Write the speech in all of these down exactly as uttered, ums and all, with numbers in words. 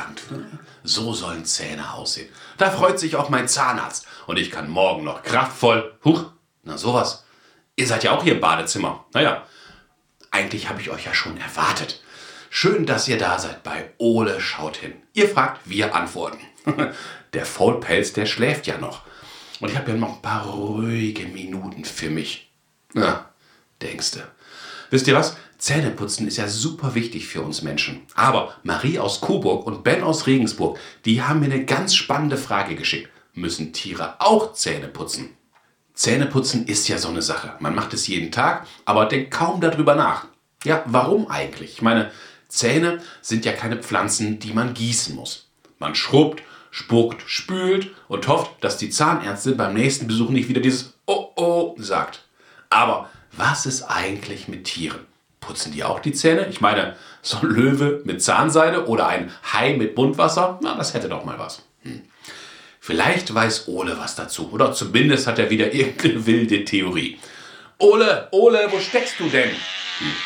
hervorragend. So sollen Zähne aussehen. Da freut sich auch mein Zahnarzt. Und ich kann morgen noch kraftvoll... Huch, na sowas. Ihr seid ja auch hier im Badezimmer. Naja, eigentlich habe ich euch ja schon erwartet. Schön, dass ihr da seid bei Ole schaut hin. Ihr fragt, wir antworten. Der Faulpelz, der schläft ja noch. Und ich habe ja noch ein paar ruhige Minuten für mich. Na, denkste. Wisst ihr was? Zähneputzen ist ja super wichtig für uns Menschen. Aber Marie aus Coburg und Ben aus Regensburg, die haben mir eine ganz spannende Frage geschickt. Müssen Tiere auch Zähne putzen? Zähneputzen ist ja so eine Sache. Man macht es jeden Tag, aber denkt kaum darüber nach. Ja, warum eigentlich? Ich meine, Zähne sind ja keine Pflanzen, die man gießen muss. Man schrubbt, spuckt, spült und hofft, dass die Zahnärztin beim nächsten Besuch nicht wieder dieses Oh oh sagt. Aber was ist eigentlich mit Tieren? Putzen die auch die Zähne? Ich meine, so ein Löwe mit Zahnseide oder ein Hai mit Mundwasser, na, das hätte doch mal was. Hm. Vielleicht weiß Ole was dazu. Oder zumindest hat er wieder irgendeine wilde Theorie. Ole, Ole, wo steckst du denn? Hm.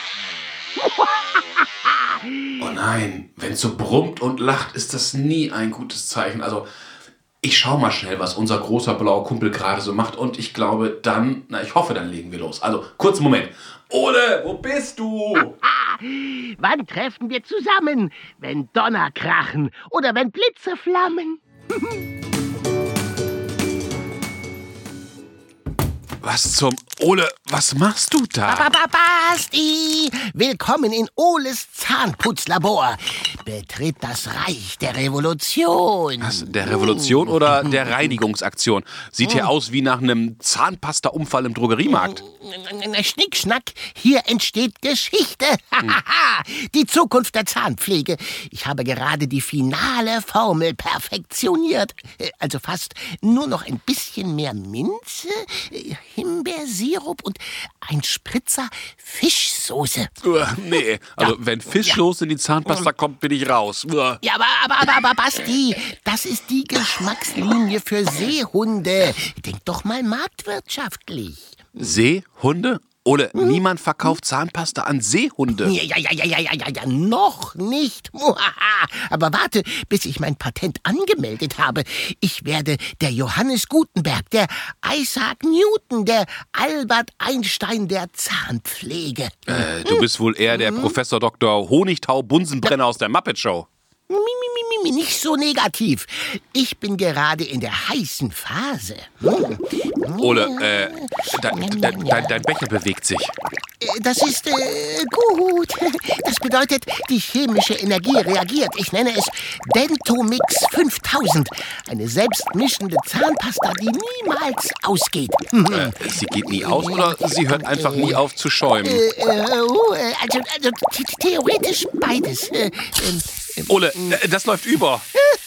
Oh nein, wenn es so brummt und lacht, ist das nie ein gutes Zeichen. Also, ich schau mal schnell, was unser großer blauer Kumpel gerade so macht. Und ich glaube, dann, na, ich hoffe, dann legen wir los. Also, kurzen Moment. Ole, wo bist du? Wann treffen wir zusammen? Wenn Donner krachen oder wenn Blitze flammen? Was zum... Ole, was machst du da? Basti! Willkommen in Oles Zahnputzlabor. Betritt das Reich der Revolution. Was, der Revolution oder der Reinigungsaktion? Sieht hier aus wie nach einem Zahnpasta-Unfall im Drogeriemarkt. Schnickschnack, hier entsteht Geschichte. Die Zukunft der Zahnpflege. Ich habe gerade die finale Formel perfektioniert. Also fast nur noch ein bisschen mehr Minze, Himbeersirup und ein Spritzer Fischsoße. Uh, nee, also ja. Wenn Fischsoße in die Zahnpasta kommt, bin ich raus. Uh. Ja, aber, aber, aber, aber, Basti, das ist die Geschmackslinie für Seehunde. Denk doch mal marktwirtschaftlich. Seehunde? Ole, hm? Niemand verkauft Zahnpasta an Seehunde. Ja, ja, ja, ja, ja, ja, ja, noch nicht. Aber warte, bis ich mein Patent angemeldet habe. Ich werde der Johannes Gutenberg, der Isaac Newton, der Albert Einstein der Zahnpflege. Äh, du bist wohl eher der Professor Doktor Honigtau-Bunsenbrenner aus der Muppet Show. Nicht so negativ. Ich bin gerade in der heißen Phase. Ole, äh, dein, dein, dein, dein Becher bewegt sich. Das ist äh, gut. Das bedeutet, die chemische Energie reagiert. Ich nenne es Dentomix fünftausend. Eine selbstmischende Zahnpasta, die niemals ausgeht. Äh, sie geht nie aus oder sie hört einfach nie auf zu schäumen? Äh, äh, also, also theoretisch beides. Äh, äh, Ole, das läuft über.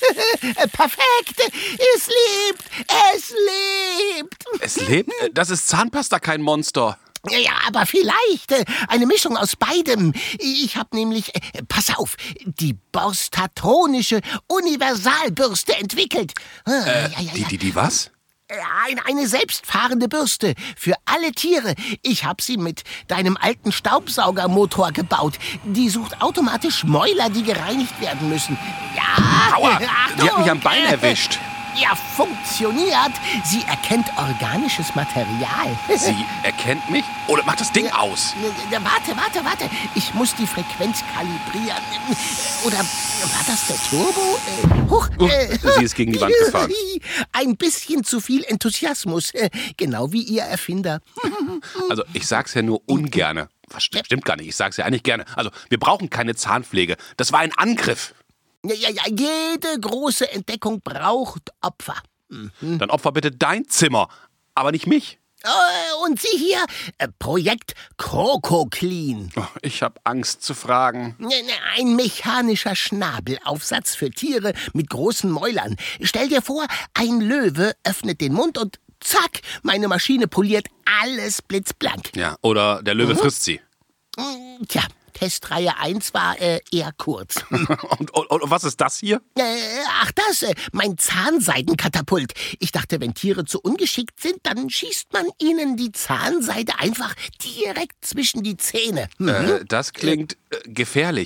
Perfekt. Es lebt. Es lebt. Es lebt? Das ist Zahnpasta, kein Monster. Ja, aber vielleicht äh, eine Mischung aus beidem. Ich habe nämlich, äh, pass auf, die borstatronische Universalbürste entwickelt. Äh, ja, ja, ja. Die, die, die was? Eine, eine selbstfahrende Bürste für alle Tiere. Ich habe sie mit deinem alten Staubsaugermotor gebaut. Die sucht automatisch Mäuler, die gereinigt werden müssen. Ja, Aua, die hat mich am Bein erwischt. Ja, funktioniert. Sie erkennt organisches Material. Sie erkennt mich? Oder macht das Ding aus? Warte, warte, warte. Ich muss die Frequenz kalibrieren. Oder war das der Turbo? Huch, uh, sie ist gegen die Wand gefahren. Ein bisschen zu viel Enthusiasmus. Genau wie ihr Erfinder. Also, ich sag's ja nur ungerne. Was stimmt gar nicht. Ich sag's ja eigentlich gerne. Also, wir brauchen keine Zahnpflege. Das war ein Angriff. Ja, ja, ja, jede große Entdeckung braucht Opfer. Mhm. Dann opfer bitte dein Zimmer, aber nicht mich. Oh, und Sie hier, äh, Projekt CrocoClean. Oh, ich habe Angst zu fragen. Ein mechanischer Schnabelaufsatz für Tiere mit großen Mäulern. Stell dir vor, ein Löwe öffnet den Mund und zack, meine Maschine poliert alles blitzblank. Ja, oder der Löwe mhm. frisst sie. Tja. Testreihe eins war äh, eher kurz. und, und, und was ist das hier? Äh, ach das, äh, mein Zahnseidenkatapult. Ich dachte, wenn Tiere zu ungeschickt sind, dann schießt man ihnen die Zahnseide einfach direkt zwischen die Zähne. Mhm. Äh, das klingt äh, gefährlich.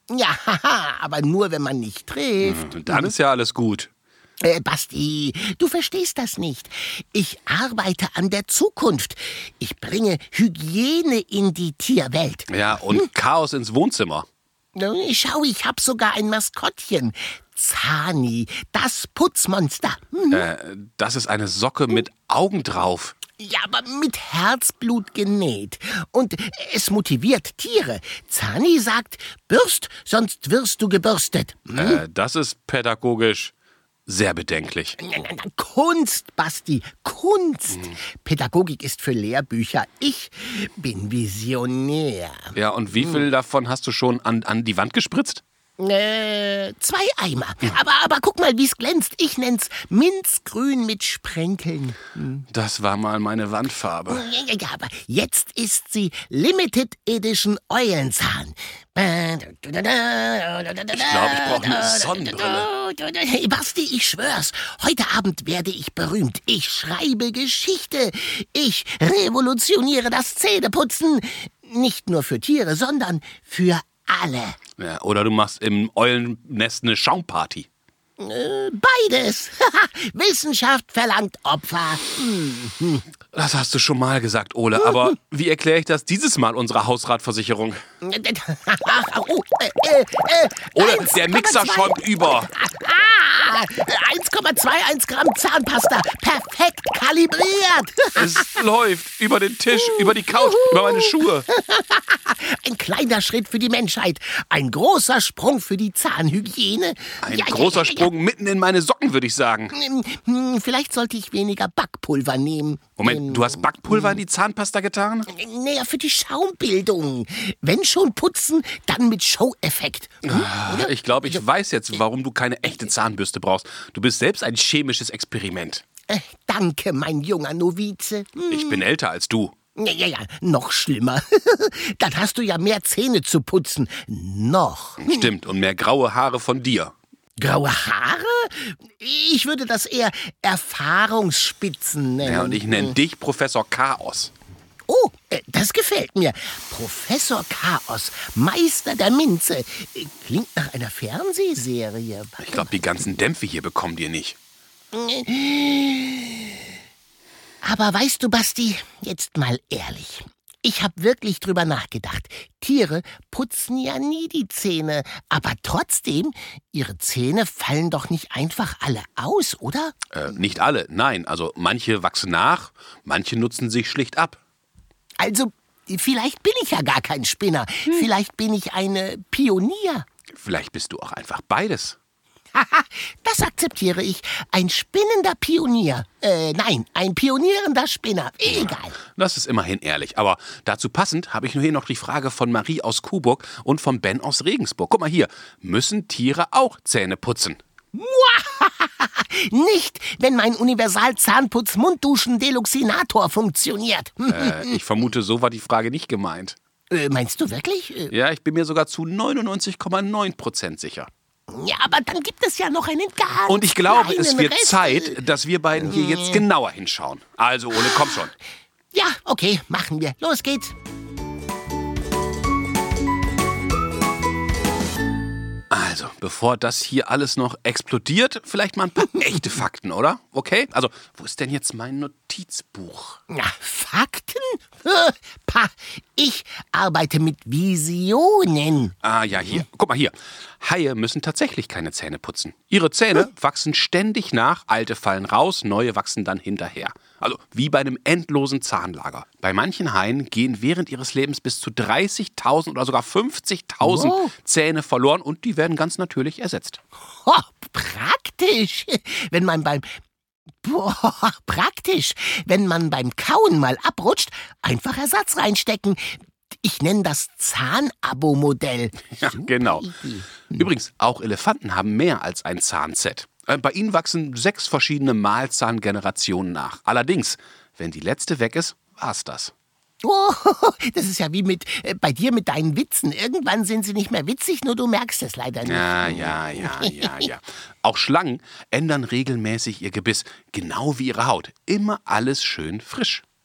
Ja, haha, aber nur, wenn man nicht trifft. Hm, dann ist ja alles gut. Äh, Basti, du verstehst das nicht. Ich arbeite an der Zukunft. Ich bringe Hygiene in die Tierwelt. Ja, und hm. Chaos ins Wohnzimmer. Schau, ich hab sogar ein Maskottchen. Zani, das Putzmonster. Hm. Äh, das ist eine Socke mit Augen drauf. Ja, aber mit Herzblut genäht. Und es motiviert Tiere. Zani sagt, bürst, sonst wirst du gebürstet. Hm? Äh, das ist pädagogisch sehr bedenklich. Kunst, Basti, Kunst. Hm. Pädagogik ist für Lehrbücher. Ich bin Visionär. Ja, und wie viel hm. davon hast du schon an, an die Wand gespritzt? Äh, zwei Eimer. Ja. Aber, aber guck mal, wie es glänzt. Ich nenn's Minzgrün mit Sprenkeln. Hm. Das war mal meine Wandfarbe. Ja, ja, ja, aber jetzt ist sie Limited Edition Eulenzahn. Ich glaube, ich brauche eine Sonnenbrille. Hey, Basti, ich schwör's. Heute Abend werde ich berühmt. Ich schreibe Geschichte. Ich revolutioniere das Zähneputzen. Nicht nur für Tiere, sondern für alle. Ja, oder du machst im Eulennest eine Schaumparty. Äh, beides. Wissenschaft verlangt Opfer. Hm. Das hast du schon mal gesagt, Ole. Aber wie erkläre ich das dieses Mal unserer Hausratversicherung? oh, äh, äh, äh, Ole, der Mixer schäumt über. Ah, eins Komma zweiundzweißig Gramm Zahnpasta. Perfekt kalibriert. Es läuft über den Tisch, über die Couch, über meine Schuhe. Ein kleiner Schritt für die Menschheit. Ein großer Sprung für die Zahnhygiene. Ein ja, großer ja, ja, Sprung ja. mitten in meine Socken, würde ich sagen. Vielleicht sollte ich weniger Backpulver nehmen. Moment, ähm, du hast Backpulver in die Zahnpasta getan? Naja, für die Schaumbildung. Wenn schon putzen, dann mit Show-Effekt. Hm, ich glaube, ich weiß jetzt, warum du keine echte Zahnbürste brauchst. Du bist selbst ein chemisches Experiment. Äh, danke, mein junger Novize. Hm. Ich bin älter als du. Ja, ja, ja, noch schlimmer. Dann hast du ja mehr Zähne zu putzen. Noch. Stimmt, und mehr graue Haare von dir. Graue Haare? Ich würde das eher Erfahrungsspitzen nennen. Ja, und ich nenne dich Professor Chaos. Oh, das gefällt mir. Professor Chaos, Meister der Minze. Klingt nach einer Fernsehserie. Ich glaube, die ganzen Dämpfe hier bekommen dir nicht. Aber weißt du, Basti, jetzt mal ehrlich. Ich habe wirklich drüber nachgedacht. Tiere putzen ja nie die Zähne, aber trotzdem, ihre Zähne fallen doch nicht einfach alle aus, oder? Äh, nicht alle, nein. Also manche wachsen nach, manche nutzen sich schlicht ab. Also, vielleicht bin ich ja gar kein Spinner. Hm. Vielleicht bin ich eine Pionier. Vielleicht bist du auch einfach beides. Haha, das akzeptiere ich. Ein spinnender Pionier. Äh, nein, ein pionierender Spinner. Egal. Das ist immerhin ehrlich. Aber dazu passend habe ich nur hier noch die Frage von Marie aus Coburg und von Ben aus Regensburg. Guck mal hier. Müssen Tiere auch Zähne putzen? Nicht, wenn mein Universal-Zahnputz-Mundduschen-Deluxinator funktioniert. äh, ich vermute, so war die Frage nicht gemeint. Äh, meinst du wirklich? Äh, ja, ich bin mir sogar zu neunundneunzig Komma neun Prozent sicher. Ja, aber dann gibt es ja noch einen ganz Und ich glaube, es wird Rest. Zeit, dass wir beiden hier jetzt genauer hinschauen. Also, Ole, komm schon. Ja, okay, machen wir. Los geht's. Also, bevor das hier alles noch explodiert, vielleicht mal ein paar echte Fakten, oder? Okay? Also, wo ist denn jetzt mein Notizbuch? Na, Fakten? Pah, ich arbeite mit Visionen. Ah, ja, hier. Guck mal hier. Haie müssen tatsächlich keine Zähne putzen. Ihre Zähne hm. wachsen ständig nach, alte fallen raus, neue wachsen dann hinterher. Also wie bei einem endlosen Zahnlager. Bei manchen Haien gehen während ihres Lebens bis zu dreißigtausend oder sogar fünfzigtausend wow. Zähne verloren und die werden ganz natürlich ersetzt. Oh, praktisch. Wenn man beim Boah, praktisch. Wenn man beim Kauen mal abrutscht, einfach Ersatz reinstecken. Ich nenne das Zahnabo-Modell. Ja, genau. Übrigens, auch Elefanten haben mehr als ein Zahnset. Bei ihnen wachsen sechs verschiedene Mahlzahngenerationen nach. Allerdings, wenn die letzte weg ist, war's das. Oh, das ist ja wie mit äh, bei dir mit deinen Witzen. Irgendwann sind sie nicht mehr witzig, nur du merkst es leider nicht. Ja, ja, ja, ja, ja. Auch Schlangen ändern regelmäßig ihr Gebiss, genau wie ihre Haut. Immer alles schön frisch.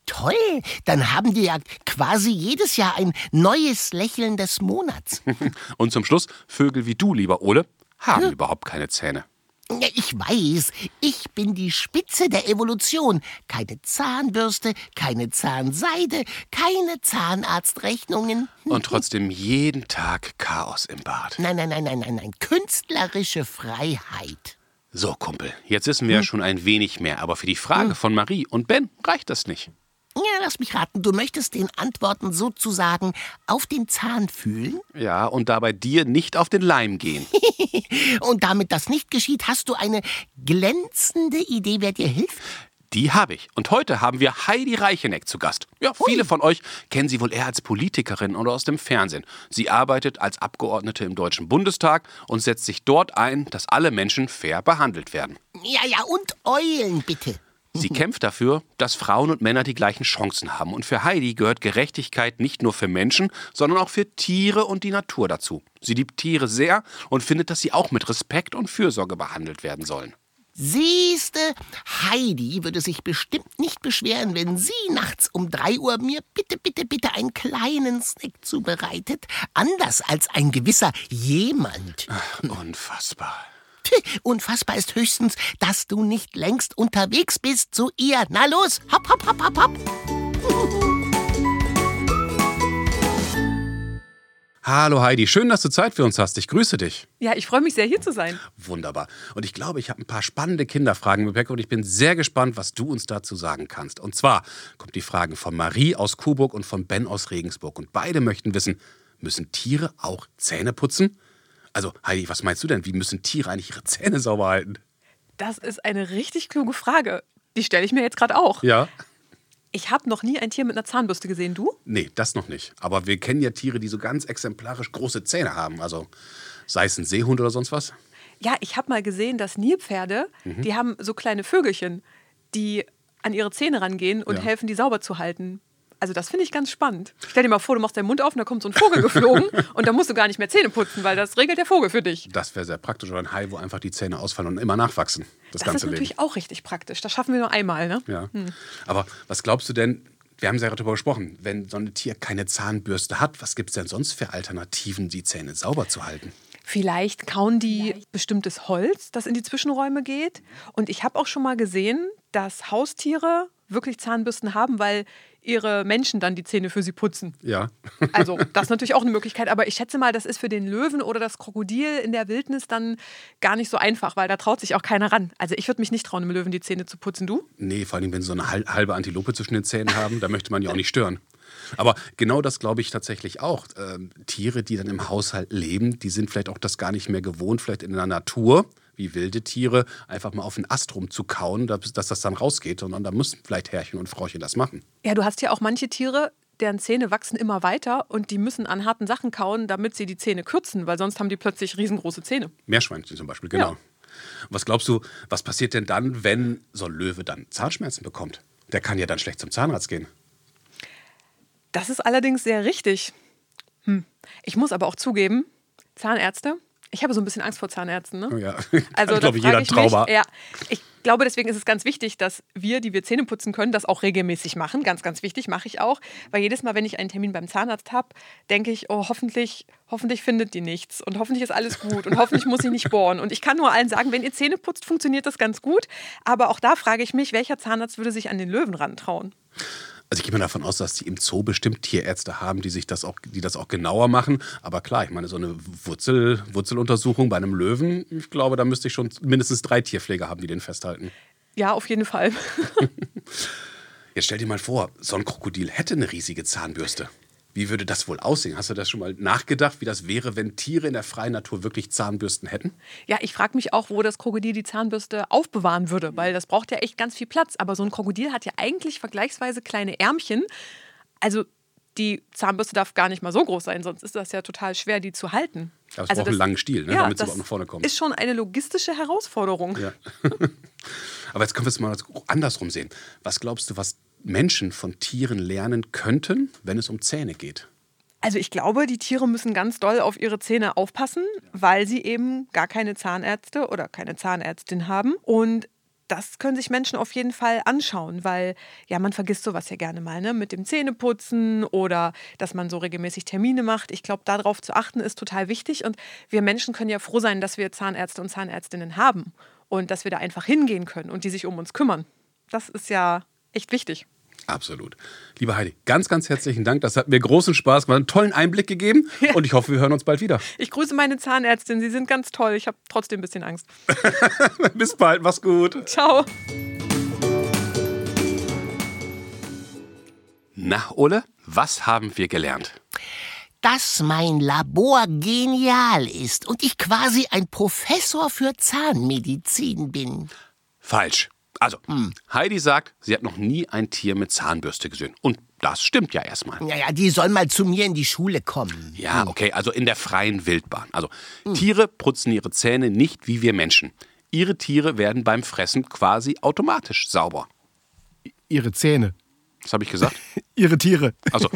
toll. Dann haben die ja quasi jedes Jahr ein neues Lächeln des Monats. Und zum Schluss, Vögel wie du, lieber Ole, haben hm? überhaupt keine Zähne. Ja, ich weiß, ich bin die Spitze der Evolution. Keine Zahnbürste, keine Zahnseide, keine Zahnarztrechnungen. Und trotzdem jeden Tag Chaos im Bad. Nein, nein, nein, nein, nein, nein. Künstlerische Freiheit. So, Kumpel, jetzt wissen wir hm? ja schon ein wenig mehr. Aber für die Frage hm? von Marie und Ben reicht das nicht. Ja, lass mich raten. Du möchtest den Antworten sozusagen auf den Zahn fühlen? Ja, und dabei dir nicht auf den Leim gehen. Und damit das nicht geschieht, hast du eine glänzende Idee, wer dir hilft? Die habe ich. Und heute haben wir Heidi Reicheneck zu Gast. Ja, viele Ui. von euch kennen sie wohl eher als Politikerin oder aus dem Fernsehen. Sie arbeitet als Abgeordnete im Deutschen Bundestag und setzt sich dort ein, dass alle Menschen fair behandelt werden. Ja, ja, und Eulen, bitte. Sie kämpft dafür, dass Frauen und Männer die gleichen Chancen haben. Und für Heidi gehört Gerechtigkeit nicht nur für Menschen, sondern auch für Tiere und die Natur dazu. Sie liebt Tiere sehr und findet, dass sie auch mit Respekt und Fürsorge behandelt werden sollen. Siehste, Heidi würde sich bestimmt nicht beschweren, wenn sie nachts um drei Uhr mir bitte, bitte, bitte einen kleinen Snack zubereitet. Anders als ein gewisser jemand. Ach, unfassbar. Unfassbar ist höchstens, dass du nicht längst unterwegs bist zu ihr. Na los, hopp, hopp, hopp, hopp, hopp. Hallo Heidi, schön, dass du Zeit für uns hast. Ich grüße dich. Ja, ich freue mich sehr, hier zu sein. Wunderbar. Und ich glaube, ich habe ein paar spannende Kinderfragen im Gepäck und ich bin sehr gespannt, was du uns dazu sagen kannst. Und zwar kommt die Fragen von Marie aus Coburg und von Ben aus Regensburg. Und beide möchten wissen, müssen Tiere auch Zähne putzen? Also Heidi, was meinst du denn? Wie müssen Tiere eigentlich ihre Zähne sauber halten? Das ist eine richtig kluge Frage. Die stelle ich mir jetzt gerade auch. Ja. Ich habe noch nie ein Tier mit einer Zahnbürste gesehen, du? Nee, das noch nicht. Aber wir kennen ja Tiere, die so ganz exemplarisch große Zähne haben. Also sei es ein Seehund oder sonst was. Ja, ich habe mal gesehen, dass Nilpferde, mhm. die haben so kleine Vögelchen, die an ihre Zähne rangehen und ja. helfen, die sauber zu halten. Also das finde ich ganz spannend. Stell dir mal vor, du machst deinen Mund auf und da kommt so ein Vogel geflogen und dann musst du gar nicht mehr Zähne putzen, weil das regelt der Vogel für dich. Das wäre sehr praktisch. Oder ein Hai, wo einfach die Zähne ausfallen und immer nachwachsen. Das, das ganze ist natürlich Leben. auch richtig praktisch. Das schaffen wir nur einmal, ne? Ja. Hm. Aber was glaubst du denn, wir haben ja darüber gesprochen, wenn so ein Tier keine Zahnbürste hat, was gibt es denn sonst für Alternativen, die Zähne sauber zu halten? Vielleicht kauen die Vielleicht. bestimmtes Holz, das in die Zwischenräume geht. Und ich habe auch schon mal gesehen, dass Haustiere wirklich Zahnbürsten haben, weil ihre Menschen dann die Zähne für sie putzen. Ja. Also das ist natürlich auch eine Möglichkeit, aber ich schätze mal, das ist für den Löwen oder das Krokodil in der Wildnis dann gar nicht so einfach, weil da traut sich auch keiner ran. Also ich würde mich nicht trauen, einem Löwen die Zähne zu putzen, du? Nee, vor allem, wenn sie so eine halbe Antilope zwischen den Zähnen haben, da möchte man ja auch nicht stören. Aber genau das glaube ich tatsächlich auch. Ähm, Tiere, die dann im Haushalt leben, die sind vielleicht auch das gar nicht mehr gewohnt, vielleicht in der Natur, wie wilde Tiere, einfach mal auf den Ast rumzukauen, dass, dass das dann rausgeht. Und dann müssen vielleicht Herrchen und Frauchen das machen. Ja, du hast ja auch manche Tiere, deren Zähne wachsen immer weiter und die müssen an harten Sachen kauen, damit sie die Zähne kürzen, weil sonst haben die plötzlich riesengroße Zähne. Meerschweinchen zum Beispiel, genau. Ja. Was glaubst du, was passiert denn dann, wenn so ein Löwe dann Zahnschmerzen bekommt? Der kann ja dann schlecht zum Zahnarzt gehen. Das ist allerdings sehr richtig. Hm. Ich muss aber auch zugeben, Zahnärzte, ich habe so ein bisschen Angst vor Zahnärzten. Ne? Oh ja, also ich glaube, jeder Trauma. Mich, ja, ich glaube, deswegen ist es ganz wichtig, dass wir, die wir Zähne putzen können, das auch regelmäßig machen. Ganz, ganz wichtig, mache ich auch. Weil jedes Mal, wenn ich einen Termin beim Zahnarzt habe, denke ich, oh, hoffentlich, hoffentlich findet die nichts und hoffentlich ist alles gut und hoffentlich muss ich nicht bohren. Und ich kann nur allen sagen, wenn ihr Zähne putzt, funktioniert das ganz gut. Aber auch da frage ich mich, welcher Zahnarzt würde sich an den Löwen rantrauen? Also ich gehe mal davon aus, dass die im Zoo bestimmt Tierärzte haben, die sich das auch, die das auch genauer machen. Aber klar, ich meine, so eine Wurzel, Wurzeluntersuchung bei einem Löwen, ich glaube, da müsste ich schon mindestens drei Tierpfleger haben, die den festhalten. Ja, auf jeden Fall. Jetzt stell dir mal vor, so ein Krokodil hätte eine riesige Zahnbürste. Wie würde das wohl aussehen? Hast du das schon mal nachgedacht, wie das wäre, wenn Tiere in der freien Natur wirklich Zahnbürsten hätten? Ja, ich frage mich auch, wo das Krokodil die Zahnbürste aufbewahren würde, weil das braucht ja echt ganz viel Platz. Aber so ein Krokodil hat ja eigentlich vergleichsweise kleine Ärmchen. Also die Zahnbürste darf gar nicht mal so groß sein, sonst ist das ja total schwer, die zu halten. Aber es also braucht einen langen Stiel, ne, ja, damit sie überhaupt nach vorne kommen. Ist schon eine logistische Herausforderung. Ja. Aber jetzt können wir es mal andersrum sehen. Was glaubst du, was Menschen von Tieren lernen könnten, wenn es um Zähne geht? Also ich glaube, die Tiere müssen ganz doll auf ihre Zähne aufpassen, weil sie eben gar keine Zahnärzte oder keine Zahnärztin haben. Und das können sich Menschen auf jeden Fall anschauen, weil ja, man vergisst sowas ja gerne mal, ne? Mit dem Zähneputzen oder dass man so regelmäßig Termine macht. Ich glaube, darauf zu achten ist total wichtig und wir Menschen können ja froh sein, dass wir Zahnärzte und Zahnärztinnen haben und dass wir da einfach hingehen können und die sich um uns kümmern. Das ist ja echt wichtig. Absolut. Liebe Heidi, ganz, ganz herzlichen Dank. Das hat mir großen Spaß gemacht, einen tollen Einblick gegeben Ja. und ich hoffe, wir hören uns bald wieder. Ich grüße meine Zahnärztin, sie sind ganz toll. Ich habe trotzdem ein bisschen Angst. Bis bald, mach's gut. Ciao. Na, Ole, was haben wir gelernt? Dass mein Labor genial ist und ich quasi ein Professor für Zahnmedizin bin. Falsch. Also, Heidi sagt, sie hat noch nie ein Tier mit Zahnbürste gesehen. Und das stimmt ja erstmal. Naja, die soll mal zu mir in die Schule kommen. Ja, okay, also in der freien Wildbahn. Also, Tiere putzen ihre Zähne nicht wie wir Menschen. Ihre Tiere werden beim Fressen quasi automatisch sauber. Ihre Zähne. Was habe ich gesagt? Ihre Tiere. Also.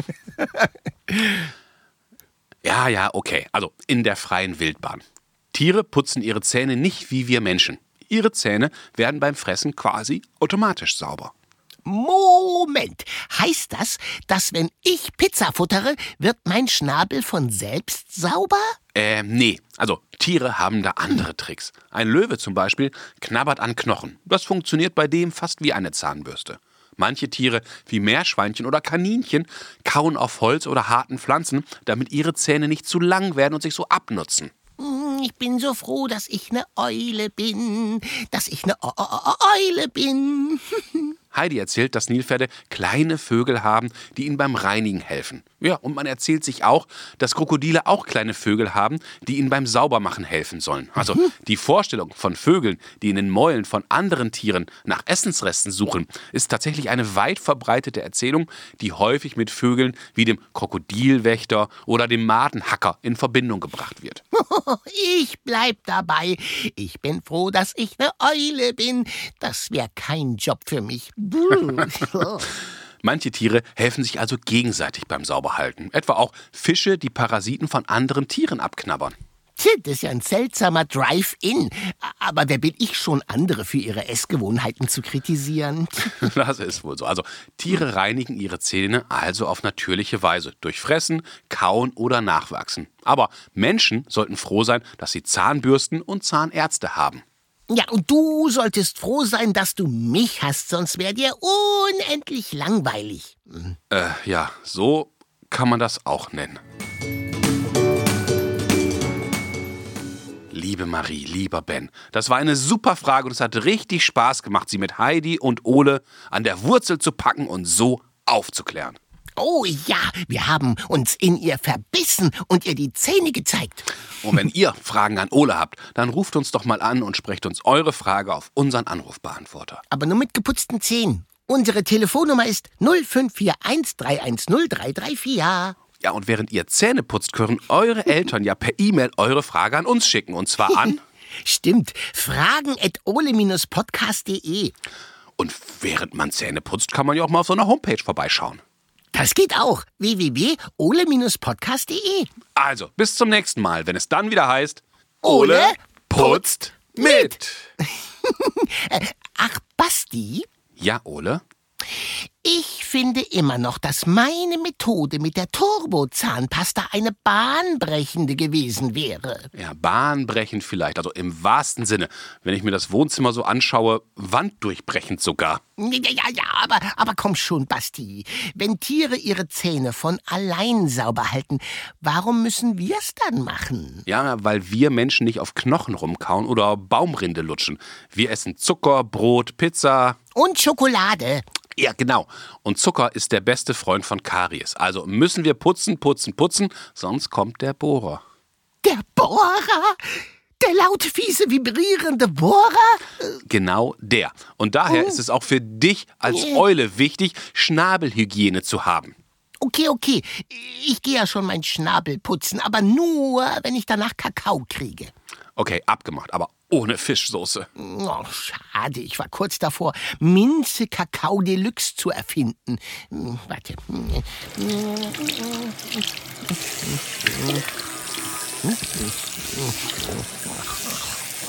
Ja, ja, okay. Also in der freien Wildbahn. Tiere putzen ihre Zähne nicht wie wir Menschen. Ihre Zähne werden beim Fressen quasi automatisch sauber. Moment, heißt das, dass wenn ich Pizza futtere, wird mein Schnabel von selbst sauber? Ähm, nee. Also Tiere haben da andere Tricks. Ein Löwe zum Beispiel knabbert an Knochen. Das funktioniert bei dem fast wie eine Zahnbürste. Manche Tiere, wie Meerschweinchen oder Kaninchen, kauen auf Holz oder harten Pflanzen, damit ihre Zähne nicht zu lang werden und sich so abnutzen. Ich bin so froh, dass ich eine Eule bin, dass ich eine Eule bin. Heidi erzählt, dass Nilpferde kleine Vögel haben, die ihnen beim Reinigen helfen. Ja, und man erzählt sich auch, dass Krokodile auch kleine Vögel haben, die ihnen beim Saubermachen helfen sollen. Also die Vorstellung von Vögeln, die in den Mäulen von anderen Tieren nach Essensresten suchen, ist tatsächlich eine weit verbreitete Erzählung, die häufig mit Vögeln wie dem Krokodilwächter oder dem Madenhacker in Verbindung gebracht wird. Ich bleib dabei. Ich bin froh, dass ich eine Eule bin. Das wäre kein Job für mich. Manche Tiere helfen sich also gegenseitig beim Sauberhalten. Etwa auch Fische, die Parasiten von anderen Tieren abknabbern. Tja, das ist ja ein seltsamer Drive-In. Aber wer bin ich schon, andere für ihre Essgewohnheiten zu kritisieren? Das ist wohl so. Also Tiere reinigen ihre Zähne also auf natürliche Weise. Durch Fressen, Kauen oder Nachwachsen. Aber Menschen sollten froh sein, dass sie Zahnbürsten und Zahnärzte haben. Ja, und du solltest froh sein, dass du mich hast, sonst wäre dir unendlich langweilig. Äh, ja, so kann man das auch nennen. Liebe Marie, lieber Ben, das war eine super Frage und es hat richtig Spaß gemacht, sie mit Heidi und Ole an der Wurzel zu packen und so aufzuklären. Oh ja, wir haben uns in ihr verbissen und ihr die Zähne gezeigt. Und wenn ihr Fragen an Ole habt, dann ruft uns doch mal an und sprecht uns eure Frage auf unseren Anrufbeantworter. Aber nur mit geputzten Zähnen. Unsere Telefonnummer ist null fünf vier eins drei eins null drei drei vier. Ja, und während ihr Zähne putzt, können eure Eltern ja per E-Mail eure Frage an uns schicken. Und zwar an... Stimmt, fragen at ole podcast punkt de. Und während man Zähne putzt, kann man ja auch mal auf so einer Homepage vorbeischauen. Das geht auch. w w w punkt ole podcast punkt de. Also, bis zum nächsten Mal, wenn es dann wieder heißt... Ole putzt mit. Ach, Basti? Ja, Ole? Ich finde immer noch, dass meine Methode mit der Turbo-Zahnpasta eine bahnbrechende gewesen wäre. Ja, bahnbrechend vielleicht, also im wahrsten Sinne. Wenn ich mir das Wohnzimmer so anschaue, wanddurchbrechend sogar. Ja, ja, ja, aber, aber komm schon, Basti. Wenn Tiere ihre Zähne von allein sauber halten, warum müssen wir es dann machen? Ja, weil wir Menschen nicht auf Knochen rumkauen oder Baumrinde lutschen. Wir essen Zucker, Brot, Pizza... Und Schokolade. Ja, genau. Und Zucker ist der beste Freund von Karies. Also müssen wir putzen, putzen, putzen, sonst kommt der Bohrer. Der Bohrer? Der laute, fiese, vibrierende Bohrer? Genau der. Und daher Oh. ist es auch für dich als Nee. Eule wichtig, Schnabelhygiene zu haben. Okay, okay. Ich gehe ja schon meinen Schnabel putzen, aber nur, wenn ich danach Kakao kriege. Okay, abgemacht, aber ohne Fischsoße. Oh, schade, ich war kurz davor, Minze Kakao Deluxe zu erfinden. Hm, Warte.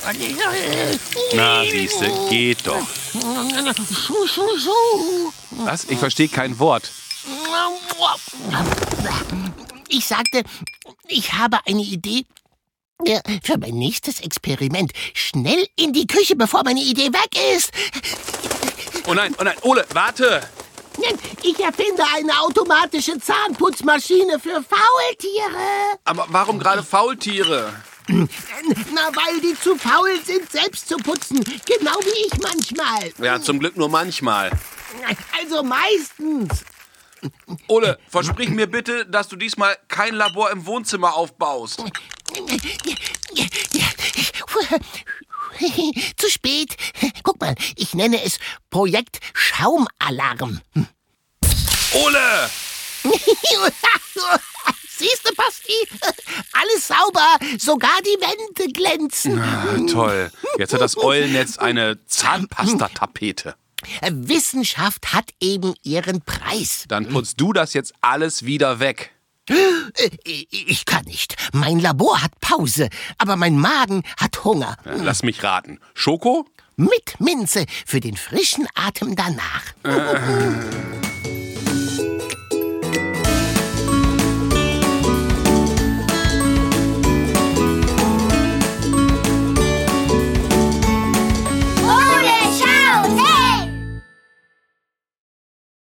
Na, siehste, geht doch. Was? Ich verstehe kein Wort. Ich sagte, ich habe eine Idee äh, für mein nächstes Experiment. Schnell in die Küche, bevor meine Idee weg ist. Oh nein, oh nein, Ole, warte! Ich erfinde eine automatische Zahnputzmaschine für Faultiere. Aber warum gerade Faultiere? Na, weil die zu faul sind, selbst zu putzen. Genau wie ich manchmal. Ja, zum Glück nur manchmal. Also meistens. Ole, versprich mir bitte, dass du diesmal kein Labor im Wohnzimmer aufbaust. Zu spät. Guck mal, ich nenne es Projekt Schaumalarm. Ole! Siehst du, Basti? Alles sauber, sogar die Wände glänzen. Ah, toll. Jetzt hat das Eulennetz eine Zahnpastatapete. Wissenschaft hat eben ihren Preis. Dann putzt du das jetzt alles wieder weg. Ich kann nicht. Mein Labor hat Pause, aber mein Magen hat Hunger. Ja, lass mich raten. Schoko? Mit Minze für den frischen Atem danach. Äh.